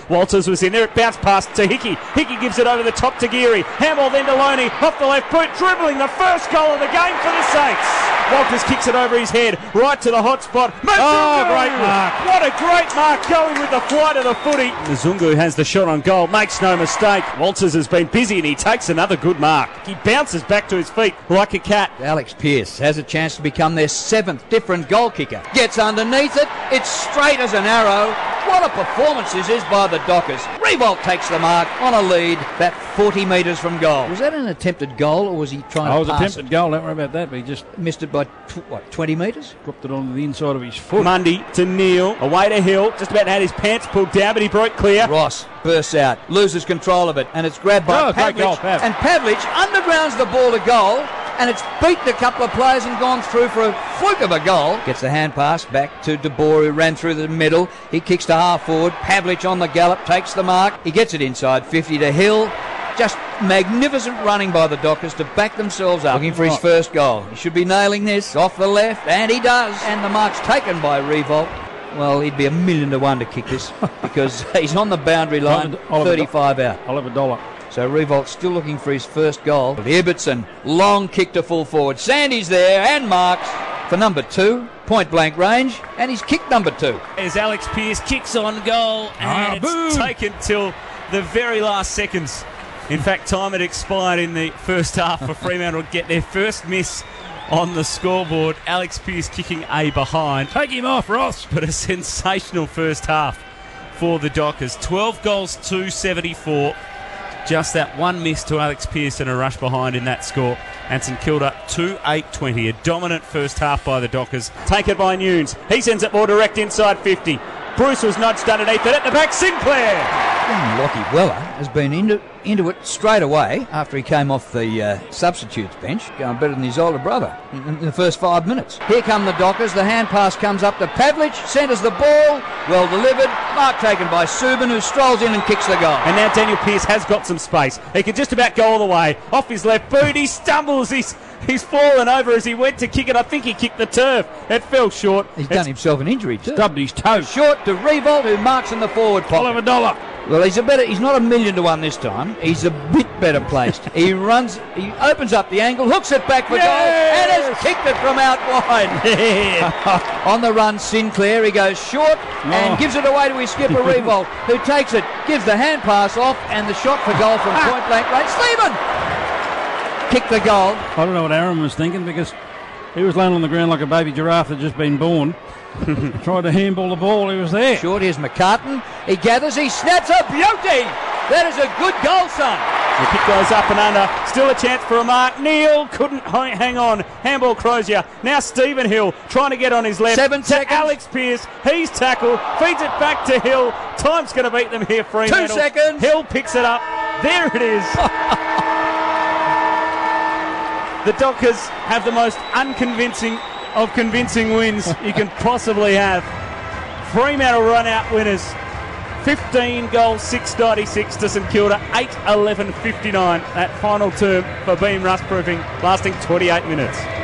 Walters was in there. It bounced past to Hickey. Hickey gives it over the top to Geary. Handball then to Loney. Off the left boot, dribbling the first goal of the game for the Saints. Walters kicks it over his head, right to the hot spot. Oh, great mark. What a great mark, going with the flight of the footy. Mzungu has the shot on goal, makes no mistake. Walters has been busy and he takes another good mark. He bounces back to his feet like a cat. Alex Pearce has a chance to become their 7th different goal kicker. Gets underneath it, it's straight as an arrow. What a performance this is by the Dockers. Riewoldt takes the mark on a lead, about 40 metres from goal. Was that an attempted goal or was he trying to pass it was an attempted goal, don't worry about that, but he just missed it by, 20 metres? Dropped it onto the inside of his foot. Mundy to Neal, away to Hill, just about had his pants pulled down, but he broke clear. Ross bursts out, loses control of it, and it's grabbed by great goal, Pavlich. Pav. And Pavlich undergrounds the ball to goal, and it's beaten a couple of players and gone through for a fluke of a goal. Gets the hand pass back to De Boer, who ran through the middle. He kicks to half forward. Pavlich on the gallop, takes the mark. He gets it inside 50 to Hill. Just magnificent running by the Dockers to back themselves up. Looking for his first goal. He should be nailing this. Off the left, and he does. And the mark's taken by Riewoldt. Well, he'd be 1,000,000 to 1 to kick this because he's on the boundary line, 35 out. I'll have $1. So Riewoldt still looking for his first goal. Ibbotson, long kick to full forward. Sandy's there and marks for number 2, point blank range, and he's kicked number 2. As Alex Pearce kicks on goal, and it's taken till the very last seconds. In fact, time had expired in the first half for Fremantle to get their first miss on the scoreboard. Alex Pearce kicking a behind. Take him off, Ross. But a sensational first half for the Dockers. 12 goals to 74. Just that one miss to Alex Pearce and a rush behind in that score. And St Kilda 2-8-20. A dominant first half by the Dockers. Taken by Nunes. He sends it more direct inside 50. Bruce was nudged underneath it at the back. Sinclair. Lockie Weller has been into it straight away after he came off the substitutes bench, going better than his older brother in the first 5 minutes. Here come the Dockers. The hand pass comes up to Pavlich, centres the ball, well delivered. Mark taken by Subin, who strolls in and kicks the goal. And now Daniel Pearce has got some space. He can just about go all the way. Off his left boot, he stumbles. He's fallen over as he went to kick it. I think he kicked the turf. It fell short. He's done himself an injury too. Stubbed his toe. Short to Riewoldt, who marks in the forward pocket. I'll have $1. Well, he's not 1,000,000 to 1 this time. He's a bit better placed. He opens up the angle, hooks it back for goal, and has kicked it from out wide. On the run, Sinclair, he goes short and gives it away to his skipper, Riewoldt, who takes it, gives the hand pass off, and the shot for goal from point blank range. Stephen kicked the goal. I don't know what Aaron was thinking because he was laying on the ground like a baby giraffe that had just been born. Tried to handball the ball, he was there. Short, here's McCartan. He gathers, he snaps a beauty. That is a good goal, son. The kick goes up and under. Still a chance for a mark. Neal couldn't hang on. Handball Crozier. Now Stephen Hill trying to get on his left. 7 seconds. Alex Pearce. He's tackled. Feeds it back to Hill. Time's going to beat them here, Fremantle. 2 seconds. Hill picks it up. There it is. The Dockers have the most unconvincing of convincing wins you can possibly have. Fremantle run out winners. 15 goals, 6.96 to St Kilda, 8-11-59. That final term for Beam Rust Proofing lasting 28 minutes.